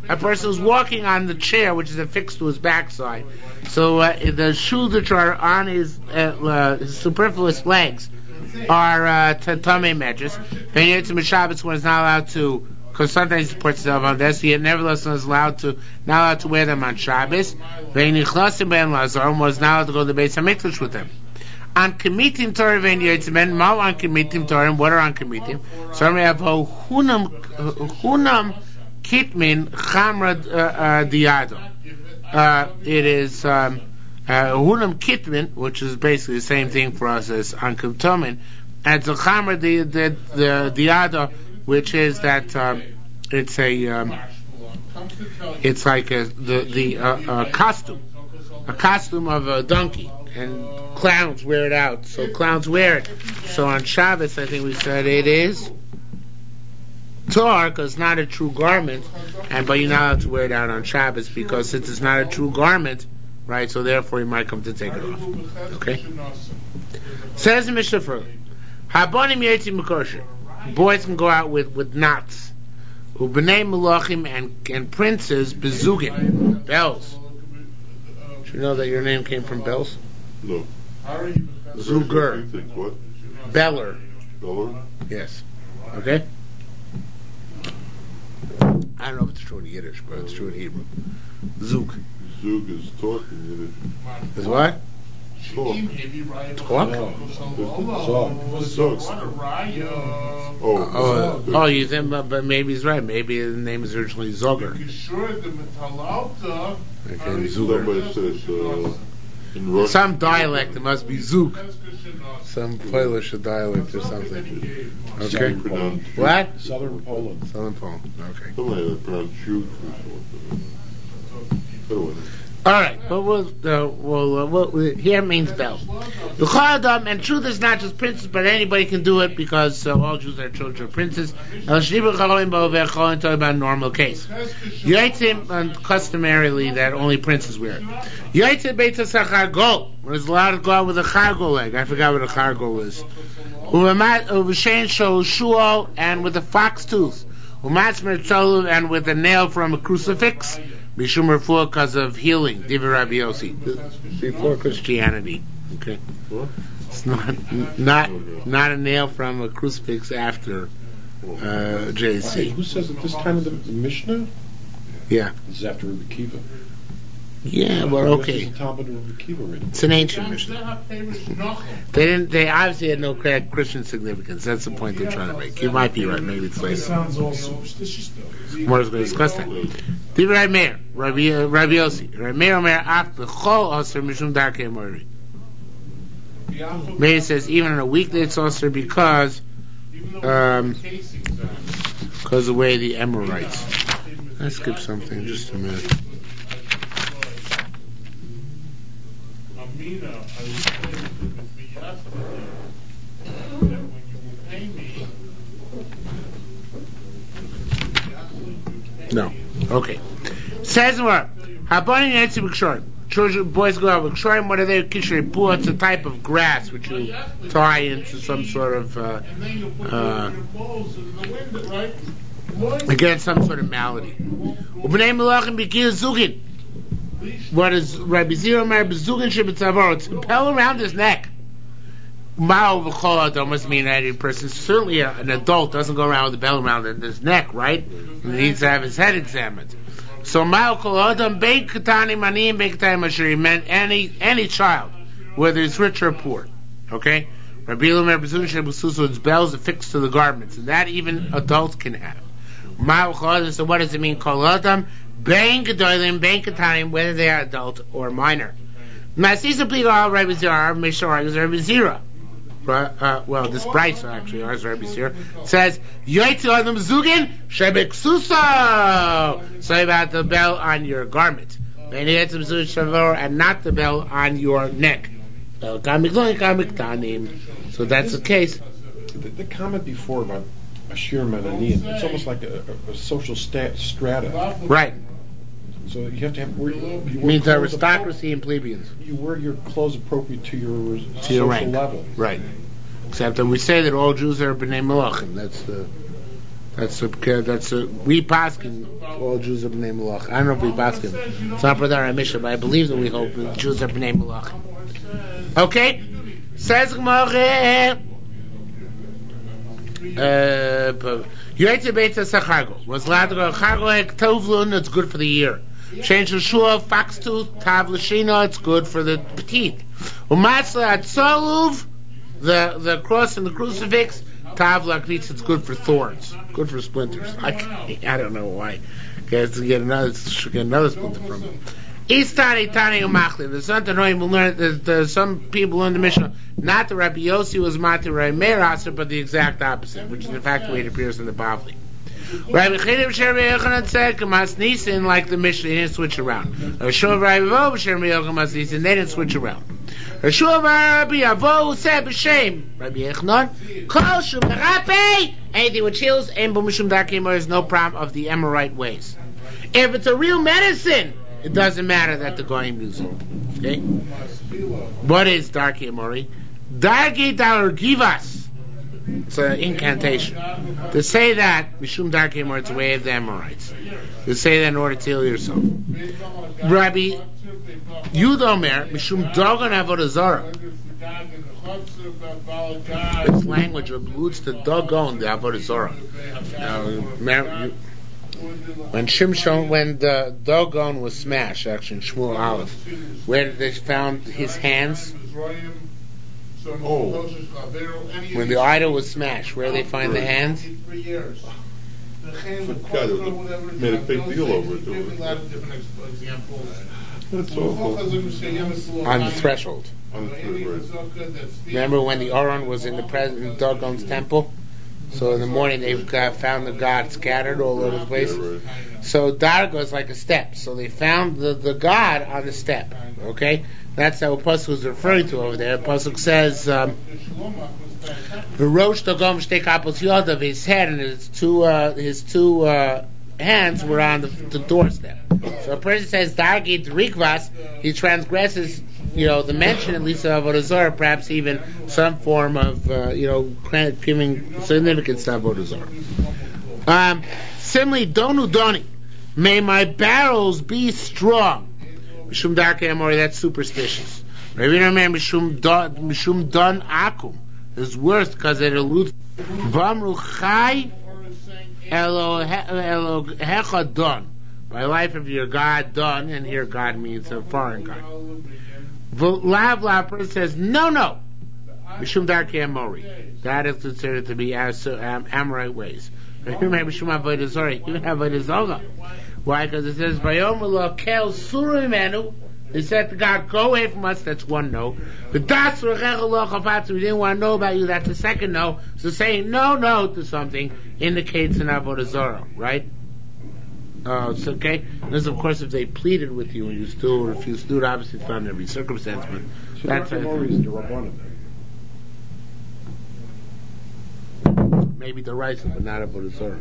a person who's walking on the chair, which is affixed to his backside. So uh, the shoes which are on his, uh, uh, his superfluous legs are uh, Tamei Medras. When it's a Shabbos, one is not allowed to, because sometimes he puts himself on this, yet nevertheless one is allowed to, not allowed to wear them on Shabbos. When Nichlasim Ben Lazar was not allowed to go to the Beis HaMikdash with them. On Kemitim Torah Vein Yotzeben, Mal on Kemitim Torah, what are on Kemitim? So we have Hunam Hunam Kitmin Chamra Diado. Uh, it is um, uh, Hunam Kitmin, which is basically the same thing for us as on Kemtomin, and the Chamra the the the Diado, which is that um, it's a um, it's like a, the the uh, a costume, a costume of a donkey. And clowns wear it out, so clowns wear it. So on Shabbos, I think we said it is Torah, because it's not a true garment, and but you're not allowed to wear it out on Shabbos because since it's not a true garment, right? So therefore, you might come to take it off. Okay. Says the Mishnah further, Habonim Yetzim Mekosher. Boys can go out with with knots. Ubenei Melachim and and princes bezugin bells. Did you know that your name came from bells? No. Zuger. What? Beller. Beller? Yes. Okay? I don't know if it's true in Yiddish, but it's true in Hebrew. Zug. Zug is talk in Yiddish. Is what? Talk. Talk? Zog. Zog. Oh, oh, oh, you think, but maybe he's right. Maybe the name is originally Zoger. Okay, Zuger. Somebody says, uh, in Russian. Some dialect, it must be Zug. Some Polish dialect or something. Okay. What? Southern Poland. Southern Poland. Okay. Somebody pronounced Zug or something. All right, but we'll, uh, we'll, uh, we'll, here means bell. The Chadam, and truth is not just princes, but anybody can do it because uh, all Jews are children of princes. About normal case. Yotzim, and customarily that only princes wear it. Yotzim beitza sachargol. There's allowed to go out with a chargol leg. I forgot what a chargol is. Uvashen show shuol, and with a fox tooth. Umatzmer tzolu, and with a nail from a crucifix. Mishum refuah, because of healing. Divrei Rabbi Yossi, before Christianity. Okay, it's not not not a nail from a crucifix after uh, J C. Hey, who says at this time of the, the Mishnah? Yeah, this is after Rabbi Kiva. Yeah, well, okay. It's an ancient Mishnah. They didn't. They obviously had no Christian significance. That's the point they're trying to make. You might be right. Maybe it's later. Sounds all superstitious though. More is going to discuss that. Divrei Meir, Rabbi Rabbi Yossi, Rabbi Meir Omer Af B'Chol Aser Mishum Darkei Mori. Meir says even on a weekday it's also because um because of the way the Emor writes. Let's skip something just a minute. No. Okay. Says more. Habonim Yetzim B'Kshorim. Children, boys go out with Kshorim. What are they? Kishrei Pua. It's a type of grass which you tie into some sort of uh, uh, against some sort of malady. U'bnei Melachim B'Kir Zugin. What is Rabbi Zero Mer B'Zugin Shebetzavar? It's a bell around his neck. Ma'o v'chol adam must mean that a person, certainly a, an adult, doesn't go around with a bell around his neck, right? He needs to have his head examined. So Ma'o kol adam bein katanim aniyim bein katanim asher, meant any any child, whether it's rich or poor. Okay? Rabbi Yomer B'Zugin Shebetzavar, its bells affixed to the garments, and that even adults can have. Ma'o kol adam. So what does it mean? Kol adam bein gedolim bein katanim, whether they are adult or minor. Masisa pligal Rabbi Zera Meshor is Rabbi Zera. Uh, well, this Bryce actually, ours Rabbi here says, "Yoytzi adam zugin shebeksuso." Say about the bell on your garment, and not the bell on your neck. So that's the case. The, the comment before about Ashir Mananian, it's almost like a, a, a social stat, strata. Right. So you have to have. Wear, you it means aristocracy and plebeians. You wear your clothes appropriate to your to social your rank. level. Right. Except that we say that all Jews are b'nei Melachim. That's the That's a, that's a, we paskin all Jews are b'nei Malach. I don't know if we paskin. It's not for our mission, but I believe that we hope the Jews are b'nei Malach. Okay, says Gemara. Yoytze beitza sachargo was allowed to go chargo ek tovlun. It's good for the year. Change the shua fox tooth tav l'shina. It's good for the petite. Umatzla atzoluv, the the cross and the crucifix. Tav l'aknitz. It's good for thorns. Good for splinters. I, I don't know why. Guys, to get another should get another splinter from it. Istani tani umachli. The son Tanoim will learn that there's some people in the Mishnah. Not the Rabbi Yossi was Mati Rabbi Meir Aser, but the exact opposite, which is in fact the way it appears in the Bavli. Rabbi Chidim Shermi Yochanan said, Kamas Nisin, like the Mishnah, they didn't switch around. Rashuv Rabbi Avo Shermi Yochanan Nisin, they didn't switch around. Rashuv Rabbi Avo said, B'Shem, Rabbi Yechanan, Kol Shum Merape, anything which heals, Ein Bo Mishum Darkei Mori, is no problem of the Amorite ways. If it's a real medicine, it doesn't matter that the Goyim use it. Okay? What is Darkei Mori? Darkei Dalar Givas. It's an incantation. To say that, Mishum Darkei Mori, it's a way of the Amorites. To say that in order to heal yourself. Rabbi Yudomer, Mishum Dogon Avodah Zarah. It's language alludes to Dogon, the Avodah Zarah. Now, when Shimshon, when the Dogon was smashed, actually in Shmuel Aleph, where did they found his hands? Oh. When the idol was smashed, where did they find the hands? God, made a big deal over it. That's awful. On the threshold. On the threshold. Remember when the Aron was in the president Dogon's temple? So in the morning they got, found the god scattered all over the place. Yeah, right. So Dargo is like a step. So they found the, the god on the step. Okay? That's how Pasuk is referring to over there. Pasuk says, um, V'rosh Dagom shtei kapos yodav, his head and his two, uh, his two uh, hands were on the, the doorstep. So a person says, Dargit Rikvas, he transgresses, you know, the mention at least of Avodah Zarah, perhaps even some form of, uh, you know, giving significance to Avodah Zarah. Um, similarly, Donu Doni, may my barrels be strong. Mishum Darkei Mori, that's superstitious. Maybe not man Mishum Don Mishum Don Akum is worse because it alludes Vamru Chai Elo Elo Hecha Don. By life of your God Don, and here God means a foreign God. Lav Lapper says no, no. Mishum Darkei Mori. That is considered to be as um, Amorite ways. Remember Mishum Avodah Zarah, even Avodah Zarah. Why? Because it says, "Vayom kel surimenu." They said to God, "Go away from us." That's one no. But das we didn't want to know about you. That's the second no. So saying no, no to something indicates an avodah zarah, right? Uh, it's okay. This, of course, if they pleaded with you and you still refused to do it, obviously it's not in every circumstance. But so that's the is the Rabbanan. Maybe the rice, but not avodah zarah.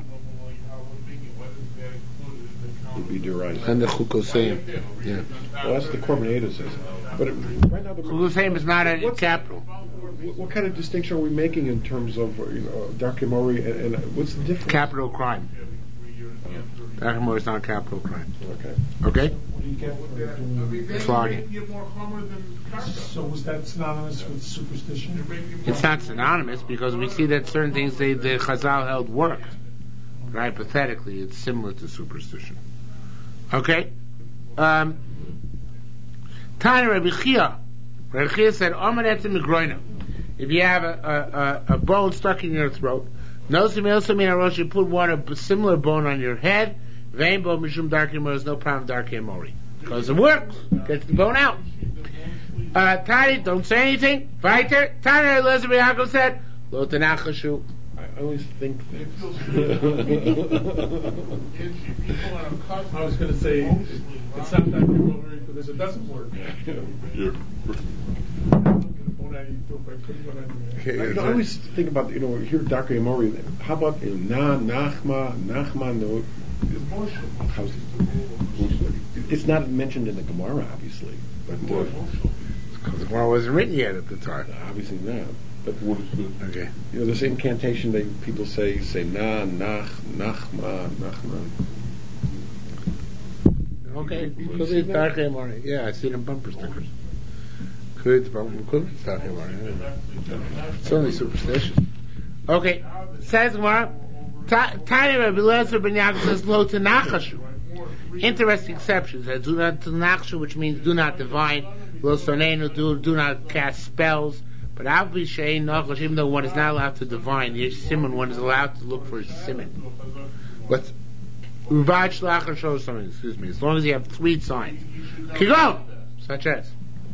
Would be derived. And the Chukosayim. Yeah. Well, that's the Korban says. But it, right now, the Chukosayim is not a capital. What, what kind of distinction are we making in terms of you know, Darkei Mori and, and what's the difference? Capital crime. Darkei Mori is not a capital crime. Okay. Okay? Flogging. So was that synonymous with superstition? It's not synonymous because we see that certain things they, the Chazal held worked. But hypothetically, it's similar to superstition. Okay? Um, Tanya Rabbi Chia. Rabbi Chia said, if you have a, a, a, a bone stuck in your throat, you put one a similar bone on your head, Vainbo Mishum Darkei Mori, is no problem Darkei Mori. Because it works. Gets the bone out. Uh, Tanya, don't say anything. Fighter. Tanya Elizabeth Yaakov said, Lo Tanachashu. I always think that. I was going to say, it's not that people very good because it doesn't work. Yeah. I, I always think about, you know, here Darkei Mori, how about in Na, Nachma, Nachma, no, how's it? It's not mentioned in the Gemara, obviously. But, uh, because the Gemara wasn't written yet at the time. Obviously not. That word is good. Okay. You know, this incantation that people say, say na, nach, nachma, nachman. Okay. Could be Darkei Mari. Yeah, I see them bumper stickers. Could be Darkei Mari. It's only superstitious. Okay. Says Gemara, Tanya Rabbi Eliezer ben Yaakov says lo to nachashu. Interesting exceptions. Do not to nachashu, which means do not divine. Lo sonenu, do do not cast spells. But Avishai Nachash, even though one is not allowed to divine, the Simon one is allowed to look for a Simon. What's Uvad Shlach shows something, excuse me, as long as you have three signs. Kigon! Such as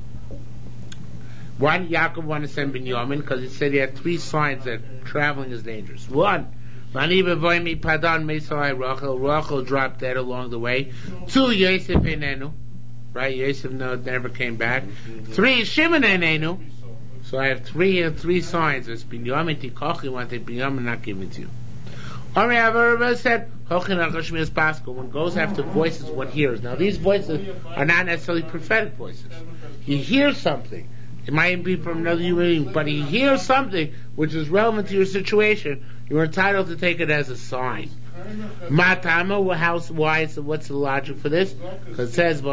one, Yaakov wanted to send Binyamin because he said he had three signs that traveling is dangerous. One, Mani Bevoimi Padan Mesai Rachel, Rachel dropped dead along the way. Two, Yosef Enenu, right? Yosef no, never came back. Three, Shimon Enenu. So I have three uh, three signs. It's Binyamin Tikoch, you wanted Binyamin not given to you. Ari Avarava said, when goes after voices, one hears. Now these voices are not necessarily prophetic voices. You hear something. It might be from another human being, but you hear something which is relevant to your situation. You're entitled to take it as a sign. Matama, how, why is what's the logic for this? Because it says,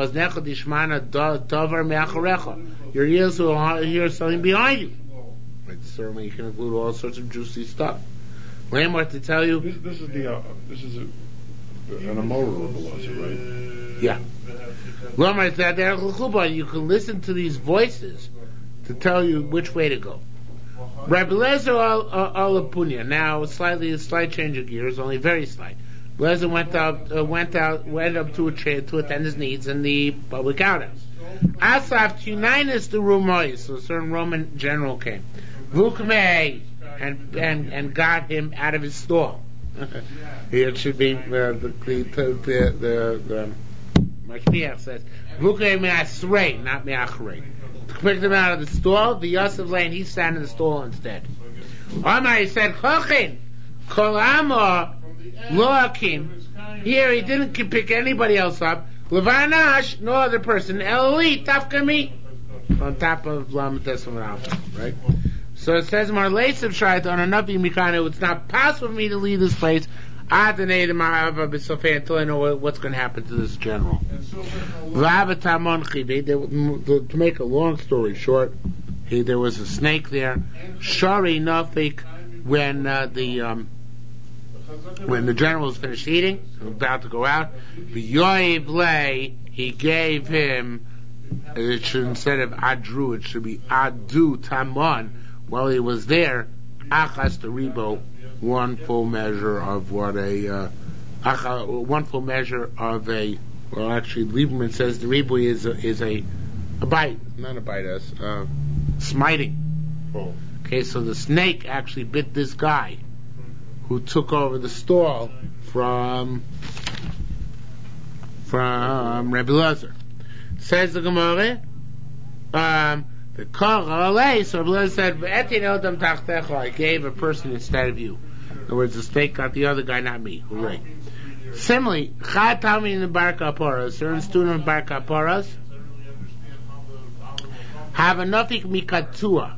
your ears will hear something behind you. Right, certainly you can include all sorts of juicy stuff. Landmark to tell you. This, this is the uh, this is a, an immoral right? Yeah. Landmark that you can listen to these voices to tell you which way to go. Rabbi Eliezer Alapunya. Now, slightly a slight change of gears, only very slight. Eliezer went out, uh, went out, went up to a chair to attend his needs in the public outhouse. Asaf Tuninus the Rumois, so a certain Roman general came. Vukmei, and and and got him out of his stall. It should be uh, the the the the, the Mashmiach says Vukmei me'asrei, not me'achrei. Picked him out of the stall. The Yosef lane, he sat in the stall instead. Omar, he said, Chochin, Kol Amor, Loakim. Here, he didn't pick anybody else up. Levanash, no other person. Eloi, Tafkami. On top of Lam Tesam Alpha, right? So it says, Marleisiv Shait, on a Nabi Mikano, it's not possible for me to leave this place until I know what's going to happen to this general. To make a long story short, he, there was a snake there. Shari Nafik, when uh, the um, when the general was finished eating, about to go out, he gave him, it should, instead of Adru, it should be Adu Taman, while he was there, Achas Teribo, one full measure of what a uh, one full measure of a well actually Lieberman says the ribui is a, is a a bite, not a bite us uh, smiting. Oh. Okay, so the snake actually bit this guy who took over the stall from from Rebbe Eliezer. Says the Gemara, um, the Kach, so Rebbe Eliezer said, I gave a person instead of you. In other words, the snake got the other guy, not me. Hooray. Similarly, Chad Talmud in the Bar Kaporas, certain student of Bar Kaporas, have a nafik mikatua,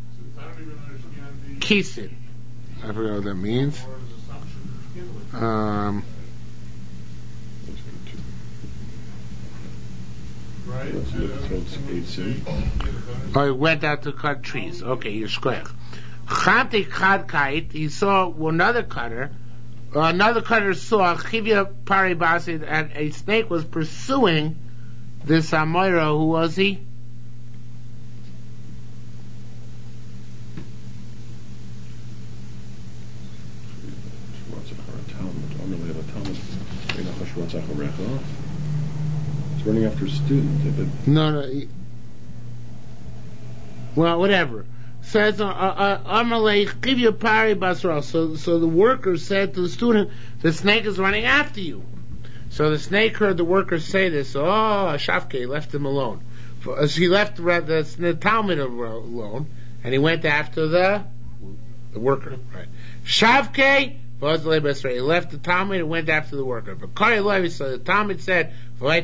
kisin. I forget what that means. Um, oh, he went out to cut trees. Okay, you're square. He saw another cutter. Uh, another cutter saw Chivya Paribasid, and a snake was pursuing this Amoira. Who was he? It's running after a student. No, no. He, well, whatever. Says Amalek, give you a pari basra. So, so the worker said to the student, "The snake is running after you." So the snake heard the worker say this. Oh, Shavke left him alone. So he left the, the, the Talmud alone, and he went after the the worker. Right? Shavke was the Lebesra. He left the Talmud and went after the worker. But Kari Levi, so the Talmud said, "I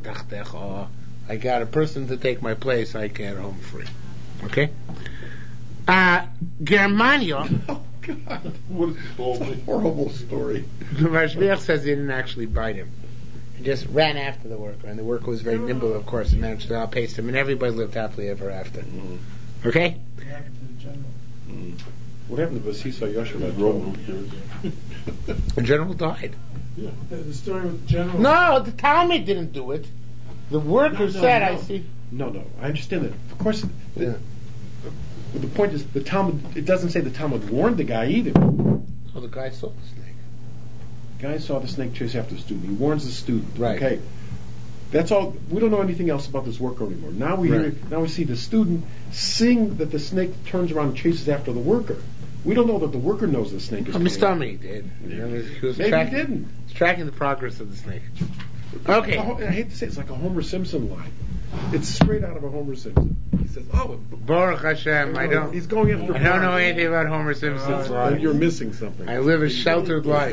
got a person to take my place. I can't home free." Okay. Uh, Germania. Oh God! What is It's a horrible story. The Mashliach says he didn't actually bite him. He just ran after the worker, and the worker was very nimble, of course, and managed to outpace him, and everybody lived happily ever after. Mm. Okay? What happened to the general? Mm. What happened to Vasisa Yashima? Rome? Who cares? The general died. Yeah. The, the story with the general. No, the Talmud didn't do it. The worker No, no, said, no. I see. No, no, I understand that. Of course, the, Yeah. the point is the Talmud. It doesn't say the Talmud warned the guy either. Oh, the guy saw the snake. The guy saw the snake chase after the student. He warns the student. Right. Okay. That's all. We don't know anything else about this worker anymore. Now we hear. Right. Now we see the student seeing that the snake turns around and chases after the worker. We don't know that the worker knows the snake is. I'm coming. stomach he did. You know, he was Maybe tracking, he didn't. He's tracking the progress of the snake. Okay. I hate to say it, it's like a Homer Simpson line. It's straight out of a Homer Simpson. He says, "Oh, Baruch Hashem, I don't. He's going after. I don't know anything about Homer Simpson's Uh, life. you're missing something. I live a sheltered life.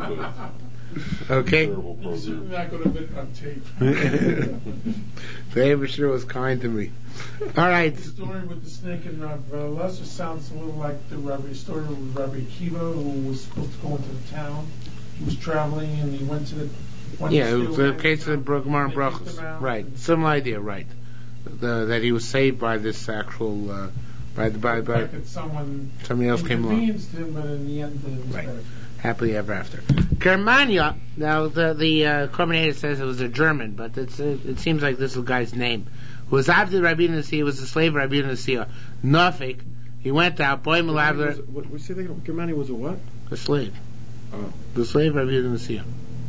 Okay? Terrible You're certainly not going to have it on tape. The Abishur was kind to me. All right. The story with the snake and Rav Lesser sounds a little like the Rabbi story with Rabbi Akiva, who was supposed to go into the town. He was traveling and he went to the. went Yeah, to it was steal the case of and Gemara they Brachos. kicked him out. Right. Similar idea, right. The, that he was saved by this actual, uh, by the, by, The by, fact that someone somebody else came along. inconvenienced him, but in the end, it was Right. better. Happily ever after. Germania, now the, the, uh, commentator says it was a German, but it's, uh, it seems like this guy's name. Who was Abdi Rabbi Nasiya, was a slave of Rabbi Nasiya. Nafik, he went out, boy Germania Malavler, was- What we say? that Germania was a what? a slave. Oh. The slave of Rabbi Nasiya.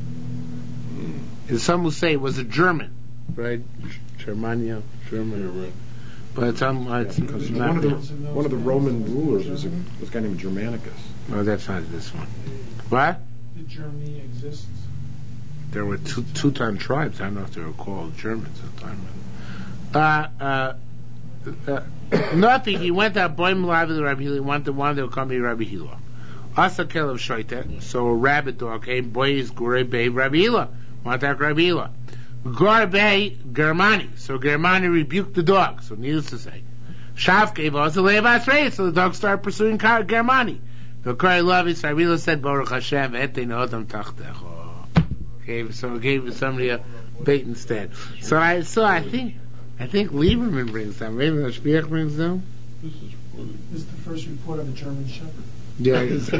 And some will say it was a German, right? Germania, German. Yeah, right. But it's, um, it's, Because it's one not, of the one of the Roman rulers was a, was a guy named Germanicus. no, that's not this one. What? Did Germany exist? There were two two-time tribes. I don't know if they were called Germans at the time. Uh, uh, uh, nothing. He went out, boy, Malavi the Rabbi Hila, wanted one that would come be Rabbi Hila. Asa Kelev Shoita, so a rabbit dog came, boy is Gure Bay Rabbi Hila, want that Rabbi Hila. Gure Bay Germani, so Germani rebuked the dog, so needless to say. Shav gave us a levas race, so the dog started pursuing Germani. The Kari Lavis, Rabbi Hila said, Baruch Hashem, ete neodam tachtecho. Gave, so gave somebody a bait instead. So I, so I think, I think Lieberman brings down, maybe the Shpiach brings down. This is funny. This is the first report of a German Shepherd. Yeah, I guess.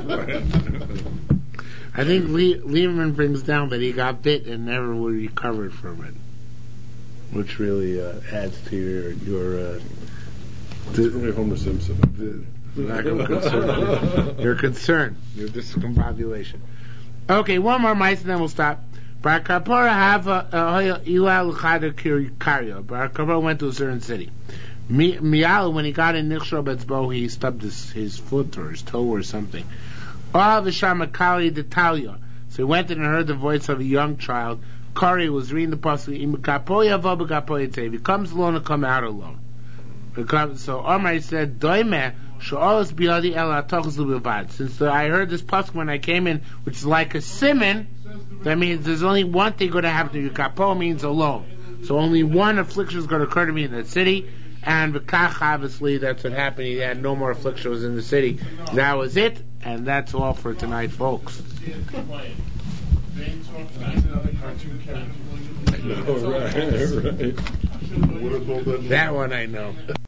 I think Le- Lieberman brings down that he got bit and never recovered from it, which really uh, adds to your your uh, It's really Homer Simpson. the lack of concern, your concern, your discombobulation. Okay, one more mice and then we'll stop. Bar Kapora have a Ila L'chada Karya. Bar Kapora went to a certain city. Mial, when he got in Nichshro Betzbo, he stubbed his, his foot or his toe or something. Ah, Vishamakali D'Italia. So he went in and heard the voice of a young child. Kari was reading the pasuk. If he comes alone, he'll come out alone. Comes, so Omar said, Doime, Sha'olas Biadi El Atochos Lubivad. Since the, I heard this pasuk when I came in, which is like a simon, that means there's only one thing going to happen to you. Kapo means alone. So only one affliction is going to occur to me in that city. And V'kach, obviously, that's what happened. He had no more afflictions in the city. That was it, and that's all for tonight, folks. Another cartoon character. right, right. What is all that? That one I know.